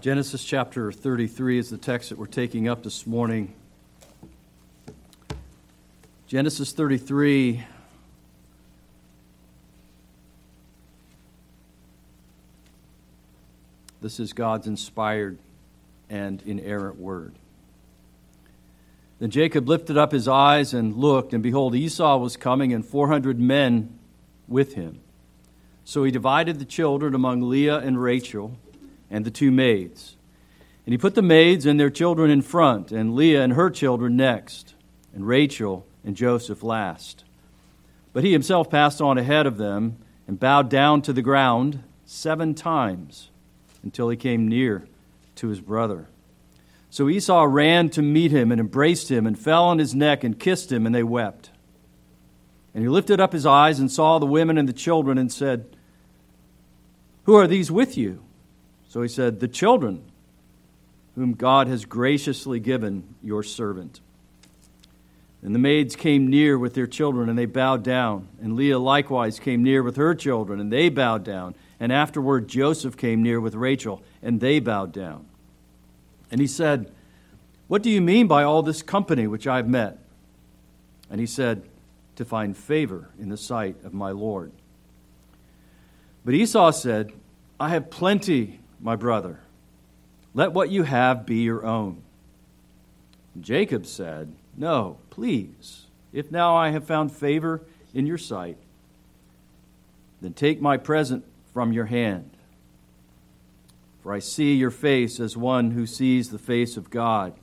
Genesis chapter 33 is the text that we're taking up this morning. Genesis 33. This is God's inspired and inerrant word. Then Jacob lifted up his eyes and looked, and behold, Esau was coming, and 400 men with him. So he divided the children among Leah and Rachel and the two maids. And he put the maids and their children in front, and Leah and her children next, and Rachel and Joseph last. But he himself passed on ahead of them and bowed down to the ground 7 times until he came near to his brother. So Esau ran to meet him and embraced him and fell on his neck and kissed him, and they wept. And he lifted up his eyes and saw the women and the children and said, "Who are these with you?" So he said, "The children whom God has graciously given your servant." And the maids came near with their children, and they bowed down. And Leah likewise came near with her children, and they bowed down. And afterward Joseph came near with Rachel, and they bowed down. And he said, "What do you mean by all this company which I have met?" And he said, "To find favor in the sight of my Lord." But Esau said, "I have plenty, my brother. Let what you have be your own." And Jacob said, "No, please, if now I have found favor in your sight, then take my present from your hand. For I see your face as one who sees the face of God,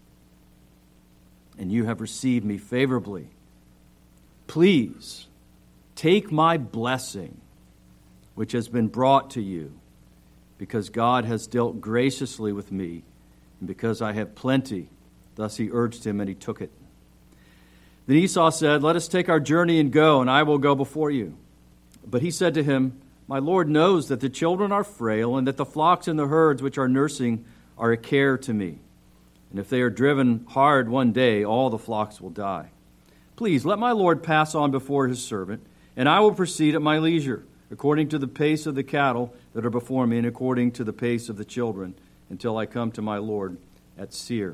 and you have received me favorably. Please, take my blessing, which has been brought to you, because God has dealt graciously with me, and because I have plenty." Thus he urged him, and he took it. Then Esau said, "Let us take our journey and go, and I will go before you." But he said to him, "My Lord knows that the children are frail, and that the flocks and the herds which are nursing are a care to me. And if they are driven hard one day, all the flocks will die. Please let my Lord pass on before his servant, and I will proceed at my leisure, according to the pace of the cattle that are before me, and according to the pace of the children, until I come to my Lord at Seir."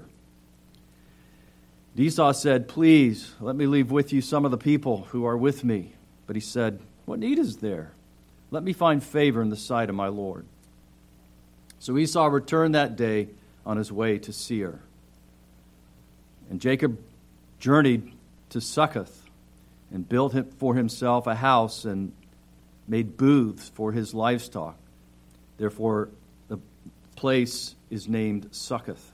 Esau said, "Please, let me leave with you some of the people who are with me." But he said, "What need is there? Let me find favor in the sight of my Lord." So Esau returned that day on his way to Seir. And Jacob journeyed to Succoth and built for himself a house and made booths for his livestock. Therefore, the place is named Succoth.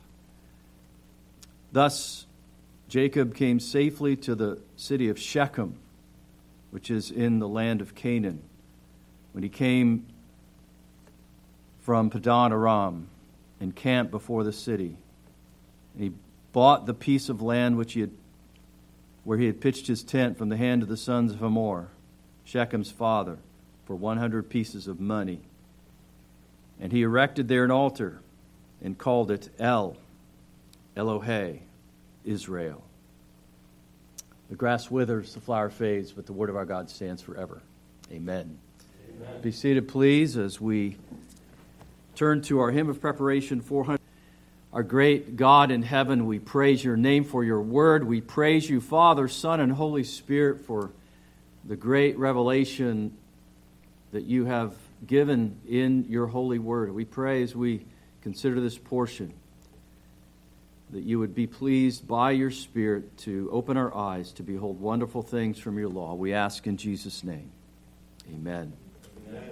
Thus, Jacob came safely to the city of Shechem, which is in the land of Canaan, when he came from Padan Aram and camped before the city. And he bought the piece of land where he had pitched his tent from the hand of the sons of Hamor, Shechem's father, for 100 pieces of money. And he erected there an altar and called it Elohei, Israel. The grass withers, the flower fades, but the word of our God stands forever. Amen. Amen. Be seated, please, as we turn to our hymn of preparation 400. Our great God in heaven, we praise your name for your word. We praise you, Father, Son, and Holy Spirit, for the great revelation that you have given in your holy word. We pray as we consider this portion that you would be pleased by your Spirit to open our eyes to behold wonderful things from your law. We ask in Jesus' name. Amen. Amen.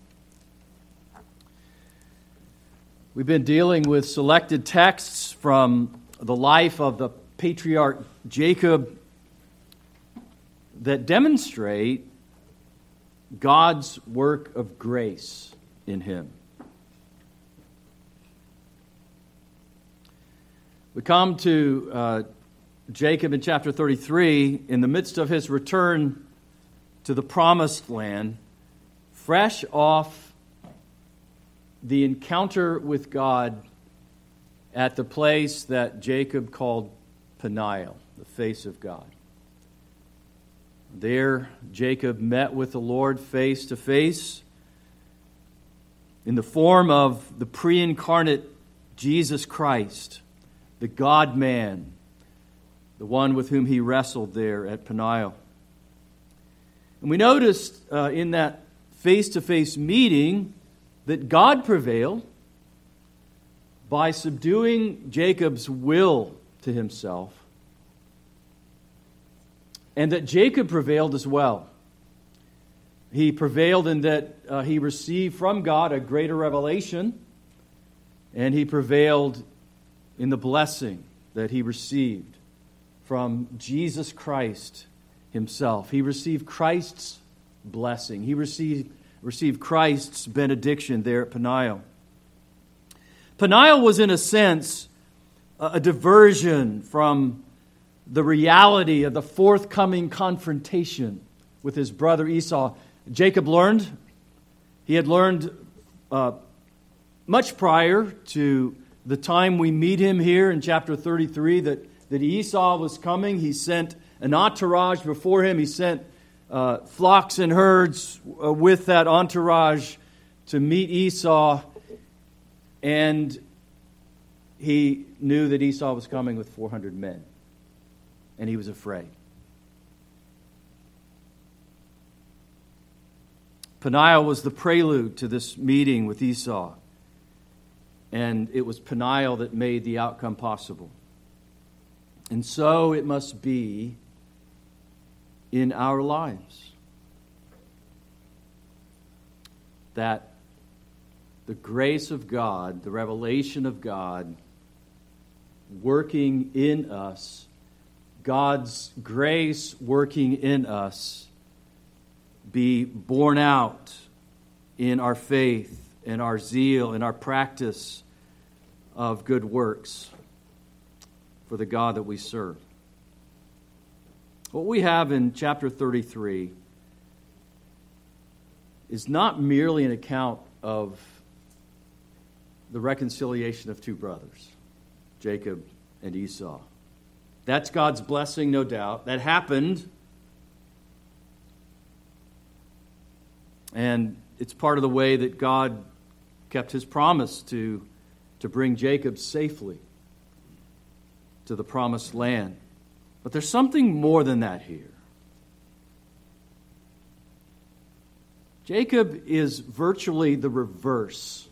We've been dealing with selected texts from the life of the patriarch Jacob that demonstrate God's work of grace in him. We come to Jacob in chapter 33 in the midst of his return to the promised land, fresh off the encounter with God at the place that Jacob called Peniel, the face of God. There, Jacob met with the Lord face to face in the form of the pre-incarnate Jesus Christ, the God-man, the one with whom he wrestled there at Peniel. And we noticed in that face-to-face meeting that God prevailed by subduing Jacob's will to himself, and that Jacob prevailed as well. He prevailed in that he received from God a greater revelation, and he prevailed in the blessing that he received from Jesus Christ himself. He received Christ's blessing. He received Christ's benediction there at Peniel. Peniel was, in a sense, a diversion from the reality of the forthcoming confrontation with his brother Esau. Jacob learned, he had learned much prior to the time we meet him here in chapter 33 that Esau was coming. He sent an entourage before him. He sent flocks and herds with that entourage to meet Esau. And he knew that Esau was coming with 400 men. And he was afraid. Peniel was the prelude to this meeting with Esau. And it was Peniel that made the outcome possible. And so it must be in our lives that the grace of God, the revelation of God working in us, God's grace working in us, be borne out in our faith, in our zeal, in our practice of good works for the God that we serve. What we have in chapter 33 is not merely an account of the reconciliation of two brothers, Jacob and Esau. That's God's blessing, no doubt. That happened. And it's part of the way that God kept his promise to bring Jacob safely to the promised land. But there's something more than that here. Jacob is virtually the reverse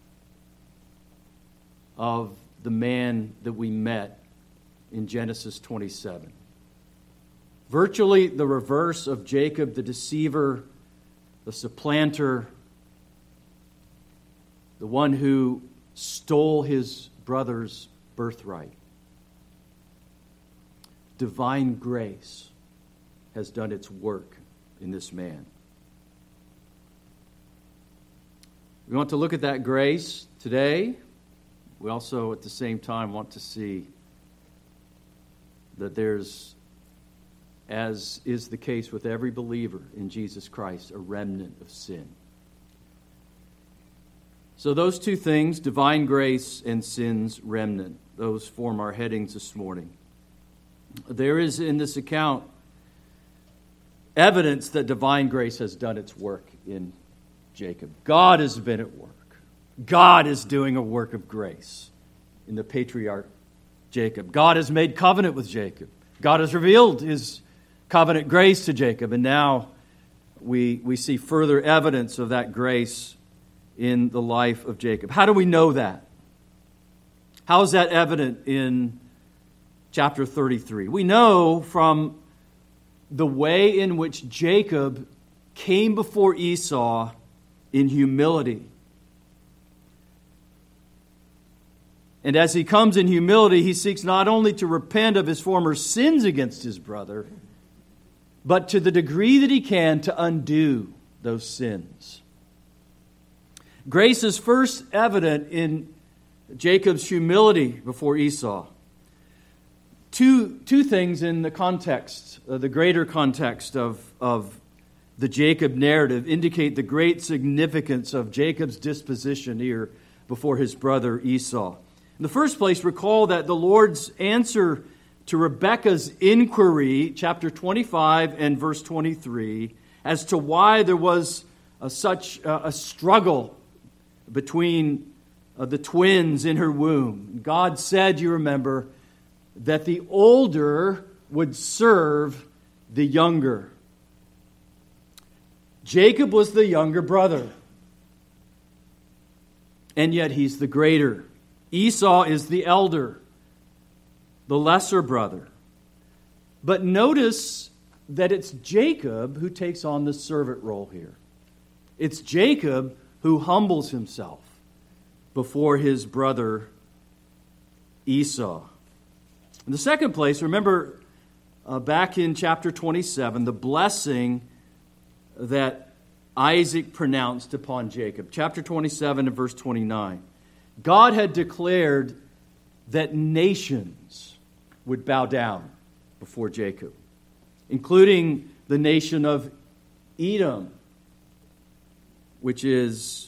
of the man that we met in Genesis 27. Virtually the reverse of Jacob, the deceiver, the supplanter, the one who stole his brother's birthright. Divine grace has done its work in this man. We want to look at that grace today. We also, at the same time, want to see that there's, as is the case with every believer in Jesus Christ, a remnant of sin. So those two things, divine grace and sin's remnant, those form our headings this morning. There is in this account evidence that divine grace has done its work in Jacob. God has been at work. God is doing a work of grace in the patriarch Jacob. God has made covenant with Jacob. God has revealed his covenant grace to Jacob. And now we see further evidence of that grace in the life of Jacob. How do we know that? How is that evident in chapter 33? We know from the way in which Jacob came before Esau in humility. And as he comes in humility, he seeks not only to repent of his former sins against his brother, but to the degree that he can to undo those sins. Grace is first evident in Jacob's humility before Esau. Two things in the context, the greater context of the Jacob narrative indicate the great significance of Jacob's disposition here before his brother Esau. In the first place, recall that the Lord's answer to Rebekah's inquiry, chapter 25 and verse 23, as to why there was such a struggle between the twins in her womb. God said, you remember, that the older would serve the younger. Jacob was the younger brother, and yet he's the greater. Esau is the elder, the lesser brother. But notice that it's Jacob who takes on the servant role here. It's Jacob who humbles himself before his brother Esau. In the second place, remember back in chapter 27, the blessing that Isaac pronounced upon Jacob. Chapter 27 and verse 29. God had declared that nations would bow down before Jacob, including the nation of Edom, which is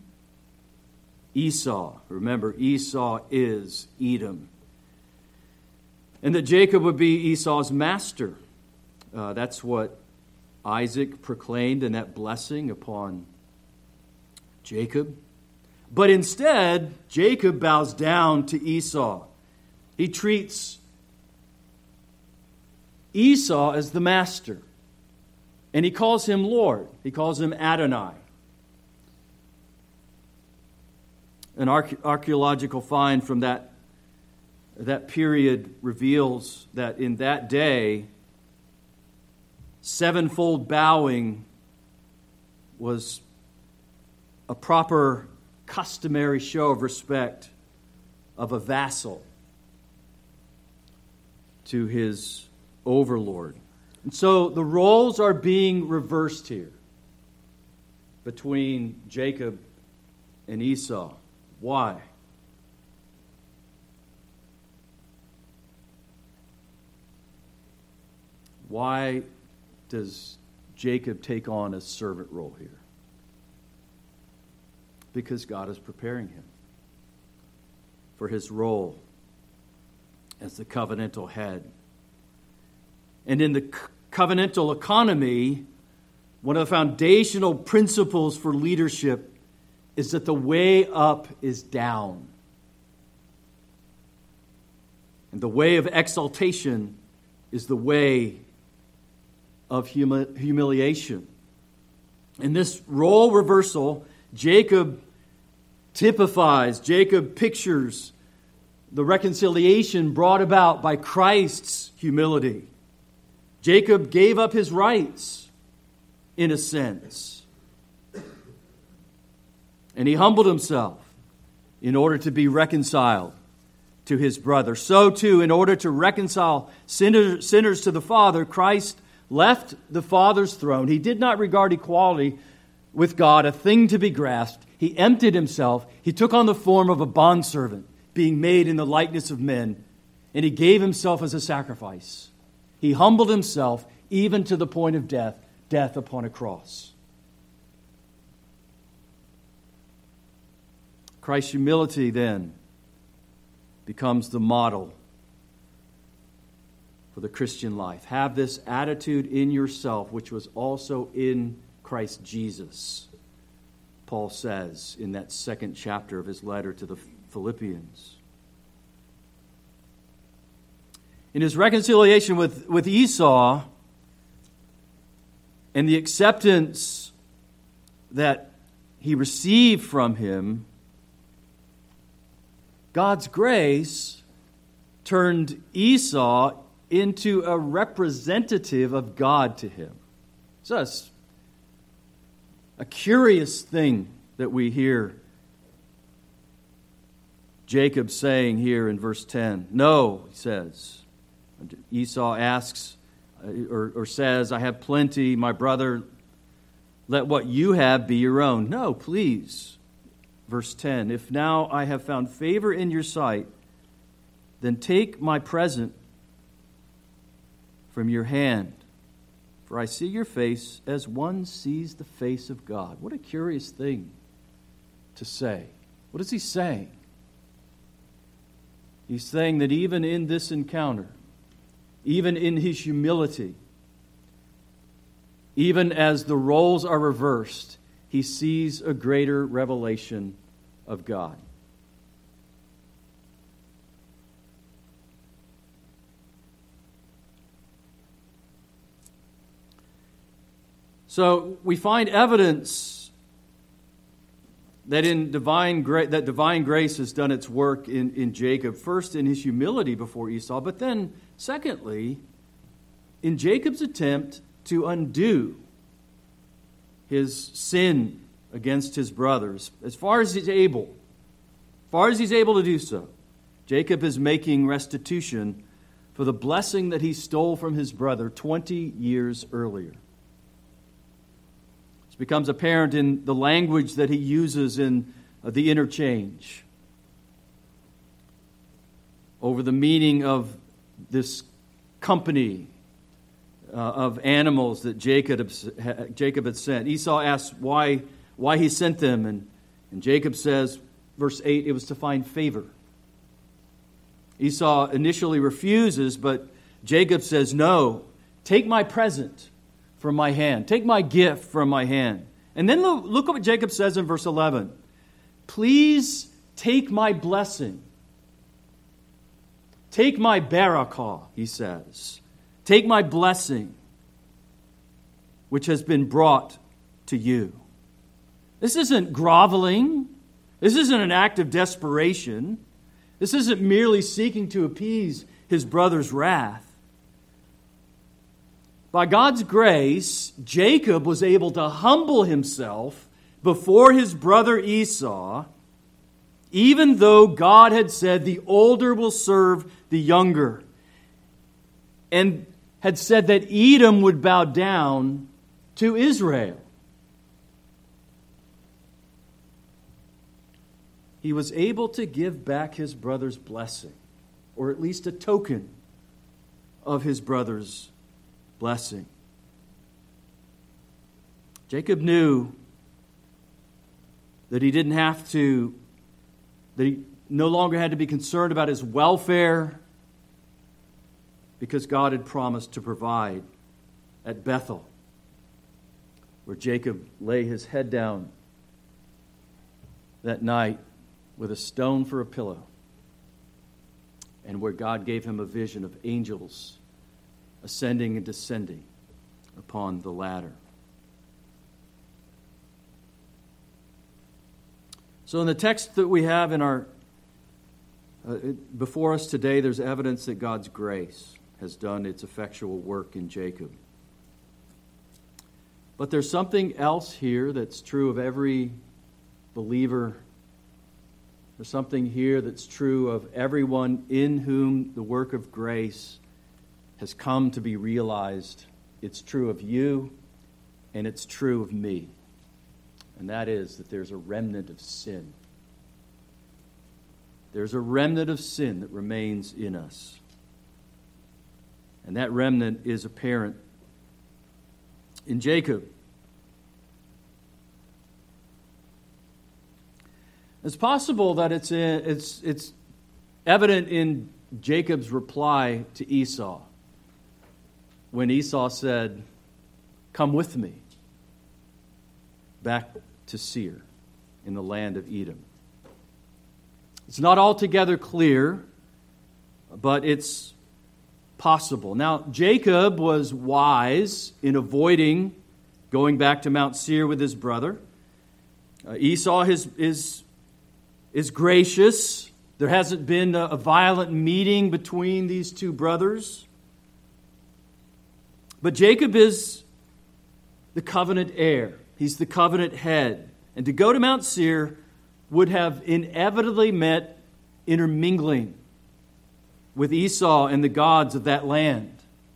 Esau. Remember, Esau is Edom. And that Jacob would be Esau's master. That's what Isaac proclaimed in that blessing upon Jacob. But instead, Jacob bows down to Esau. He treats Esau as the master. And he calls him Lord. He calls him Adonai. An archaeological find from that period reveals that in that day, sevenfold bowing was a proper customary show of respect of a vassal to his overlord. And so the roles are being reversed here between Jacob and Esau. Why? Why does Jacob take on a servant role here? Because God is preparing him for his role as the covenantal head. And in the covenantal economy, one of the foundational principles for leadership is that the way up is down. And the way of exaltation is the way of humiliation. In this role reversal, Jacob pictures the reconciliation brought about by Christ's humility. Jacob gave up his rights, in a sense. And he humbled himself in order to be reconciled to his brother. So too, in order to reconcile sinners to the Father, Christ left the Father's throne. He did not regard equality with God a thing to be grasped. He emptied himself. He took on the form of a bondservant, being made in the likeness of men, and he gave himself as a sacrifice. He humbled himself even to the point of death upon a cross. Christ's humility then becomes the model for the Christian life. Have this attitude in yourself, which was also in Christ Jesus, Paul says in that second chapter of his letter to the Philippians. In his reconciliation with Esau and the acceptance that he received from him, God's grace turned Esau into a representative of God to him. So it's a curious thing that we hear Jacob saying here in verse 10. No, he says. Esau asks or says, I have plenty, my brother, let what you have be your own. No, please. Verse 10, if now I have found favor in your sight, then take my present from your hand. For I see your face as one sees the face of God. What a curious thing to say. What is he saying? He's saying that even in this encounter, even in his humility, even as the roles are reversed, he sees a greater revelation of God. So we find evidence that divine grace has done its work in Jacob, first in his humility before Esau, but then, secondly, in Jacob's attempt to undo his sin against his brothers, as far as he's able to do so. Jacob is making restitution for the blessing that he stole from his brother 20 years earlier. This becomes apparent in the language that he uses in the interchange over the meaning of this company of animals that Jacob had sent. Esau asks why he sent them, and Jacob says, verse 8, it was to find favor. Esau initially refuses, but Jacob says, no, take my present from my hand. Take my gift from my hand. And then look at what Jacob says in verse 11. Please take my blessing. Take my barakah, he says. Take my blessing, which has been brought to you. This isn't groveling. This isn't an act of desperation. This isn't merely seeking to appease his brother's wrath. By God's grace, Jacob was able to humble himself before his brother Esau, even though God had said the older will serve the younger, and had said that Edom would bow down to Israel. He was able to give back his brother's blessing, or at least a token of his brother's blessing. Jacob knew that he no longer had to be concerned about his welfare, because God had promised to provide at Bethel, where Jacob lay his head down that night with a stone for a pillow, and where God gave him a vision of angels ascending and descending upon the ladder. So in the text that we have in our before us today, there's evidence that God's grace has done its effectual work in Jacob. But there's something else here that's true of every believer. There's something here that's true of everyone in whom the work of grace has come to be realized. It's true of you, and it's true of me. And that is that there's a remnant of sin. There's a remnant of sin that remains in us. And that remnant is apparent in Jacob. It's possible that it's evident in Jacob's reply to Esau, when Esau said, "Come with me back to Seir in the land of Edom." It's not altogether clear, but it's possible. Now, Jacob was wise in avoiding going back to Mount Seir with his brother. Esau is gracious. There hasn't been a violent meeting between these two brothers. But Jacob is the covenant heir. He's the covenant head. And to go to Mount Seir would have inevitably meant intermingling with Esau and the gods of that land.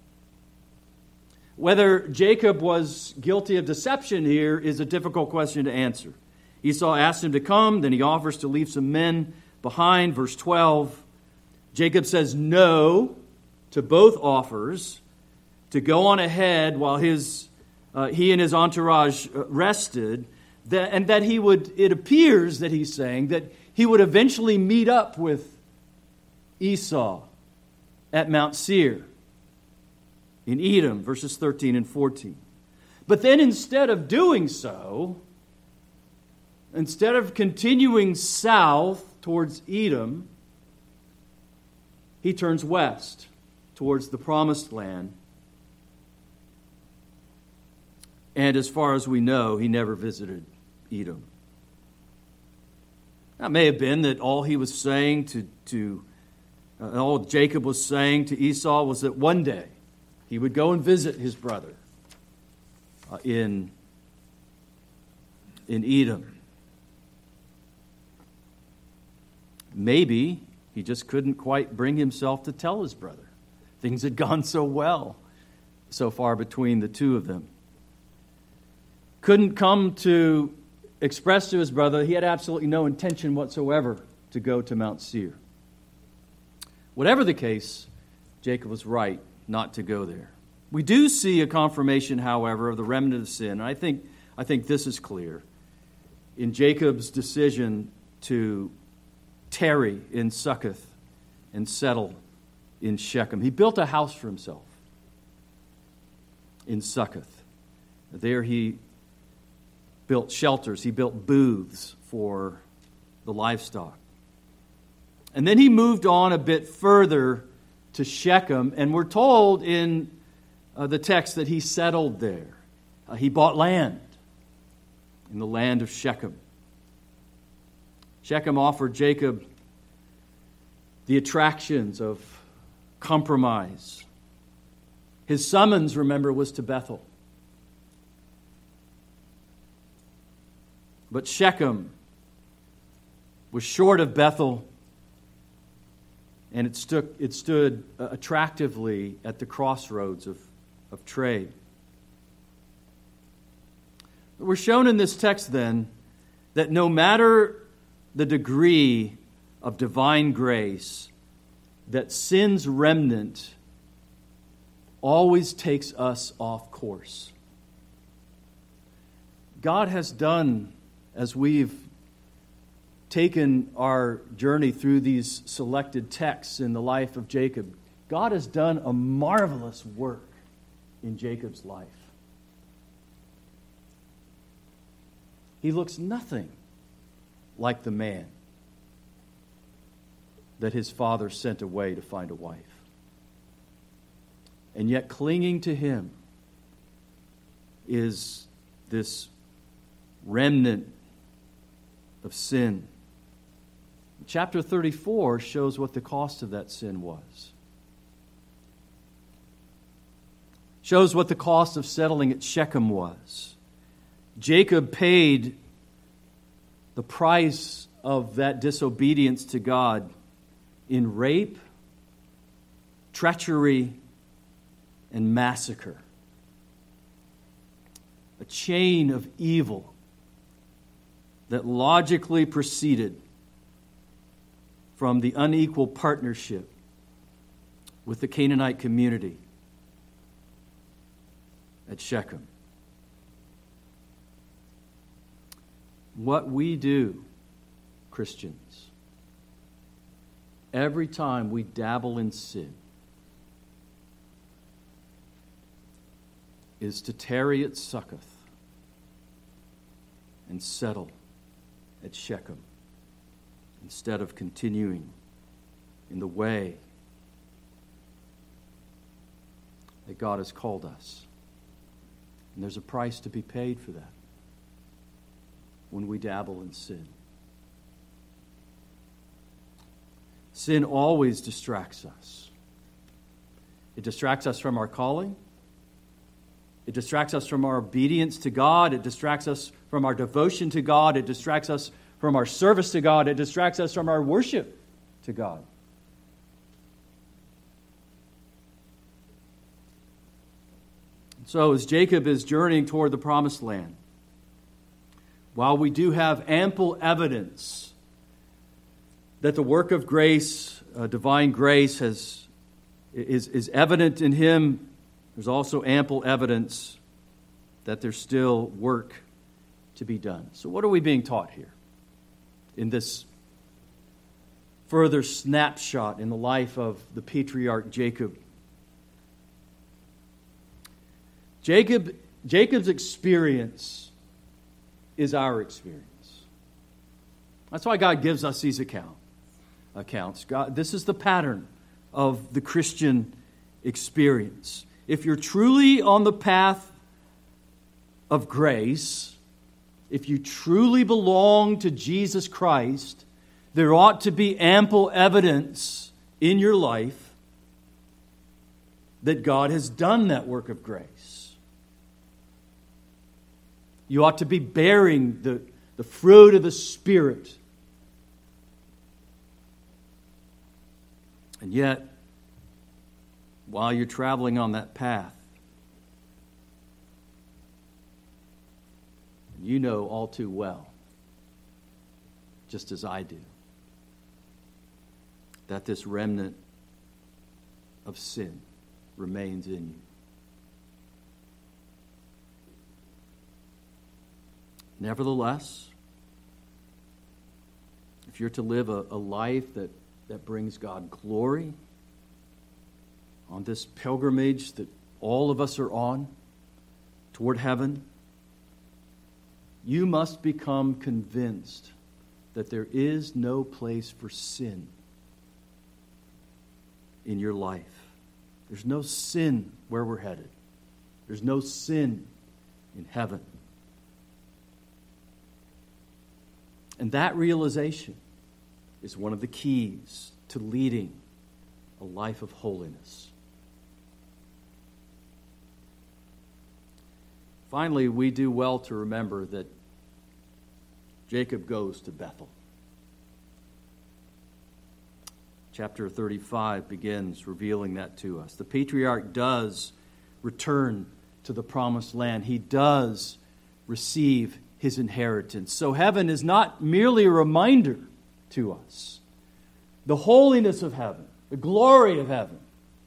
Whether Jacob was guilty of deception here is a difficult question to answer. Esau asks him to come, then he offers to leave some men behind. Verse 12, Jacob says no to both offers, to go on ahead while he and his entourage rested, it appears that he's saying that he would eventually meet up with Esau at Mount Seir in Edom, verses 13 and 14. But then instead of doing so, instead of continuing south towards Edom, he turns west towards the promised land. And as far as we know, he never visited Edom. That may have been that all he was saying all Jacob was saying to Esau was that one day he would go and visit his brother in Edom. Maybe he just couldn't quite bring himself to tell his brother. Things had gone so well so far between the two of them. Couldn't come to express to his brother he had absolutely no intention whatsoever to go to Mount Seir. Whatever the case, Jacob was right not to go there. We do see a confirmation, however, of the remnant of sin. And I think this is clear in Jacob's decision to tarry in Succoth and settle in Shechem. He built a house for himself in Succoth. There he built shelters. He built booths for the livestock. And then he moved on a bit further to Shechem, and we're told in the text that he settled there. He bought land in the land of Shechem. Shechem offered Jacob the attractions of compromise. His summons, remember, was to Bethel. But Shechem was short of Bethel, and it stood attractively at the crossroads of trade. We're shown in this text, then, that no matter the degree of divine grace, that sin's remnant always takes us off course. God has done, as we've taken our journey through these selected texts in the life of Jacob, God has done a marvelous work in Jacob's life. He looks nothing like the man that his father sent away to find a wife. And yet clinging to him is this remnant of sin. Chapter 34 shows what the cost of that sin was. Shows what the cost of settling at Shechem was. Jacob paid the price of that disobedience to God in rape, treachery, and massacre. A chain of evil that logically proceeded from the unequal partnership with the Canaanite community at Shechem. What we do, Christians, every time we dabble in sin, is to tarry at Succoth and settle at Shechem instead of continuing in the way that God has called us. And there's a price to be paid for that when we dabble in sin. Sin always distracts us. It distracts us from our calling. It distracts us from our obedience to God. It distracts us from our devotion to God. It distracts us from our service to God. It distracts us from our worship to God. So as Jacob is journeying toward the promised land, while we do have ample evidence that the work of grace, divine grace, is evident in him, there's also ample evidence that there's still work to be done. So what are we being taught here in this further snapshot in the life of the patriarch Jacob? Jacob's experience is our experience. That's why God gives us these accounts. This is the pattern of the Christian experience. If you're truly on the path of grace, if you truly belong to Jesus Christ, there ought to be ample evidence in your life that God has done that work of grace. You ought to be bearing the fruit of the Spirit. And yet, while you're traveling on that path, you know all too well, just as I do, that this remnant of sin remains in you. Nevertheless, if you're to live a life that brings God glory on this pilgrimage that all of us are on toward heaven, you must become convinced that there is no place for sin in your life. There's no sin where we're headed. There's no sin in heaven. And that realization is one of the keys to leading a life of holiness. Finally, we do well to remember that Jacob goes to Bethel. Chapter 35 begins revealing that to us. The patriarch does return to the promised land. He does receive his inheritance. So heaven is not merely a reminder to us. The holiness of heaven, the glory of heaven.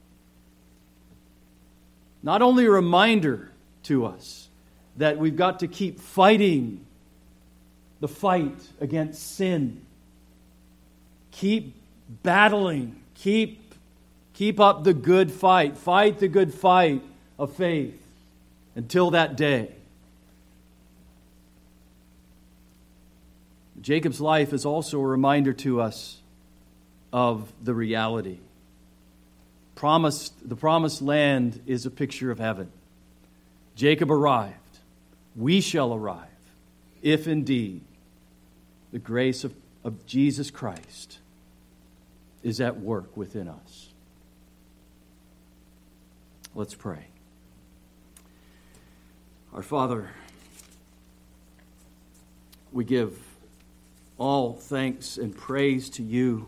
Not only a reminder to us that we've got to keep fighting the fight against sin. Keep battling. Keep up the good fight. Fight the good fight of faith until that day. Jacob's life is also a reminder to us of the reality. The promised land is a picture of heaven. Jacob arrived. We shall arrive, if indeed the grace of Jesus Christ is at work within us. Let's pray. Our Father, we give all thanks and praise to you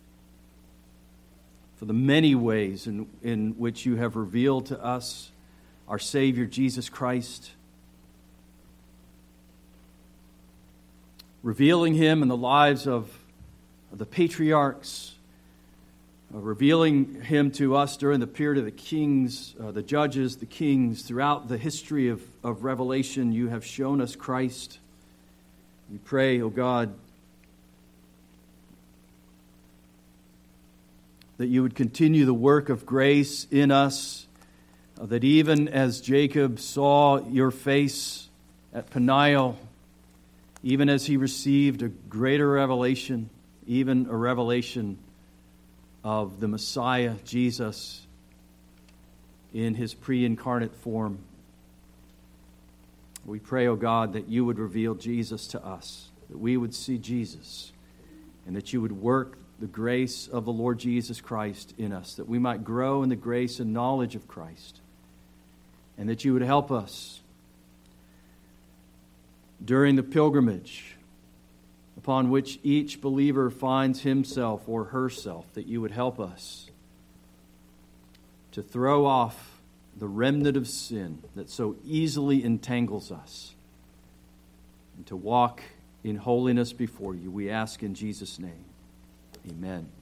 for the many ways in which you have revealed to us our Savior, Jesus Christ, revealing him in the lives of the patriarchs, revealing him to us during the period of the kings, the judges, the kings. Throughout the history of Revelation, you have shown us Christ. We pray, O God, that you would continue the work of grace in us, that even as Jacob saw your face at Peniel, even as he received a greater revelation, even a revelation of the Messiah, Jesus, in his pre-incarnate form, we pray, O God, that you would reveal Jesus to us, that we would see Jesus, and that you would work the grace of the Lord Jesus Christ in us, that we might grow in the grace and knowledge of Christ, and that you would help us during the pilgrimage upon which each believer finds himself or herself, that you would help us to throw off the remnant of sin that so easily entangles us and to walk in holiness before you. We ask in Jesus' name. Amen.